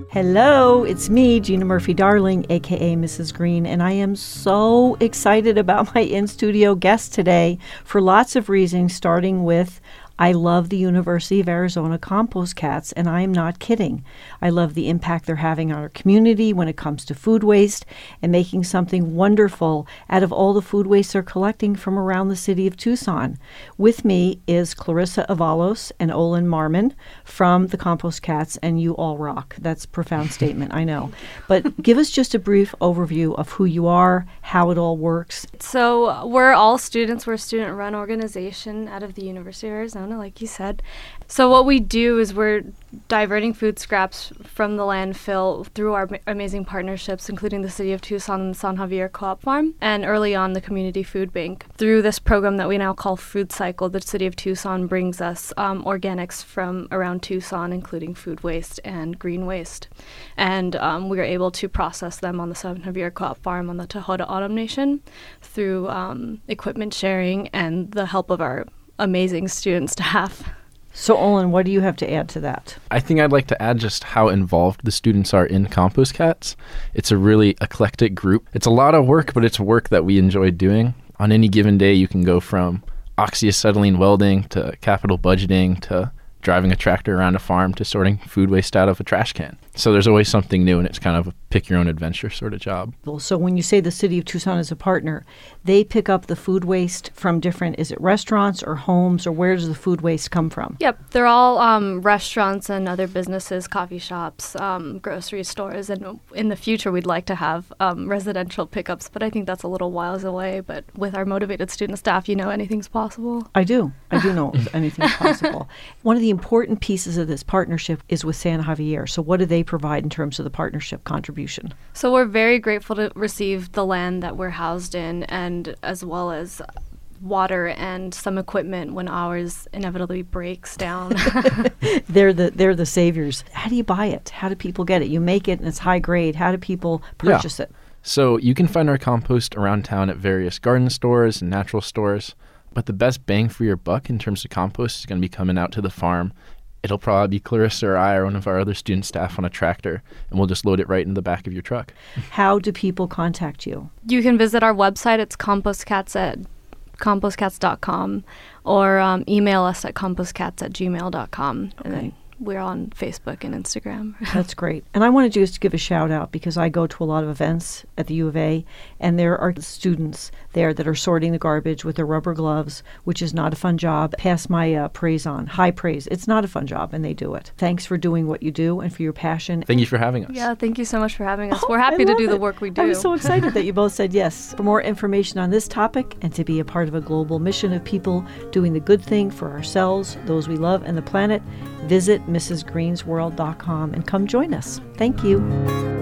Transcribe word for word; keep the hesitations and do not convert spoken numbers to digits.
Hello, it's me, Gina Murphy-Darling, a k a. Missus Green, and I am so excited about my in-studio guest today for lots of reasons, starting with I love the University of Arizona Compost Cats, and I am not kidding. I love the impact they're having on our community when it comes to food waste and making something wonderful out of all the food waste they're collecting from around the city of Tucson. With me is Clarissa Avalos and Olin Marmon from the Compost Cats, and you all rock. That's a profound statement, I know. But give us just a brief overview of who you are, how it all works. So we're all students. We're a student-run organization out of the University of Arizona, like you said. So what we do is we're diverting food scraps from the landfill through our ma- amazing partnerships, including the City of Tucson and the San Javier Co-op Farm, and early on the Community Food Bank. Through this program that we now call Food Cycle, the City of Tucson brings us um, organics from around Tucson, including food waste and green waste. And um, we are able to process them on the San Javier Co-op Farm on the Tohono O'odham Nation through um, equipment sharing and the help of our amazing student staff. So, Olin, what do you have to add to that? I think I'd like to add just how involved the students are in Compost Cats. It's a really eclectic group. It's a lot of work, but it's work that we enjoy doing. On any given day, you can go from oxyacetylene welding to capital budgeting to driving a tractor around a farm to sorting food waste out of a trash can. So there's always something new, and it's kind of a pick-your-own-adventure sort of job. So when you say the City of Tucson is a partner, they pick up the food waste from different, is it restaurants or homes, or where does the food waste come from? Yep, they're all um, restaurants and other businesses, coffee shops, um, grocery stores, and in the future we'd like to have um, residential pickups, but I think that's a little whiles away. But with our motivated student staff, you know anything's possible. I do. I do know anything's possible. One of the important pieces of this partnership is with San Javier. So what do they provide in terms of the partnership contribution? So we're very grateful to receive the land that we're housed in, and as well as water and some equipment when ours inevitably breaks down. they're the they're the saviors. How do you buy it? How do people get it? You make it and it's high grade. How do people purchase yeah. it? So you can find our compost around town at various garden stores and natural stores. But the best bang for your buck in terms of compost is going to be coming out to the farm. It'll probably be Clarissa or I or one of our other student staff on a tractor, and we'll just load it right in the back of your truck. How do people contact you? You can visit our website. It's compostcats at compostcats dot com, or um, email us at compostcats at gmail dot com. Okay. And then we're on Facebook and Instagram. That's great. And I wanted just to give a shout out because I go to a lot of events at the U of A, and there are students there that are sorting the garbage with their rubber gloves, which is not a fun job. Pass my uh, praise on. High praise. It's not a fun job, and they do it. Thanks for doing what you do and for your passion. Thank you for having us. Yeah, thank you so much for having us. Oh, We're happy to do it. the work we do. I'm so excited that you both said yes. For more information on this topic and to be a part of a global mission of people doing the good thing for ourselves, those we love, and the planet, visit Missus Greens World dot com and come join us. Thank you.